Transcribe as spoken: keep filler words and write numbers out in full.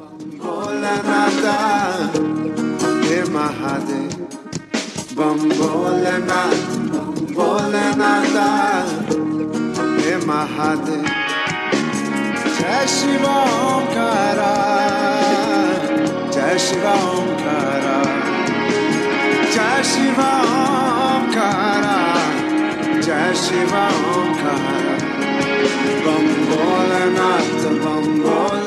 Bambolanata, Dear Mahadev. Bambolanata, Bambolanata, Dear Mahadev. Jai Shiva Omkara, Jai Shiva Omkara, Jai Shiva Omkara, Jai Shiva Omkara. Bambolanata, Bambolanata.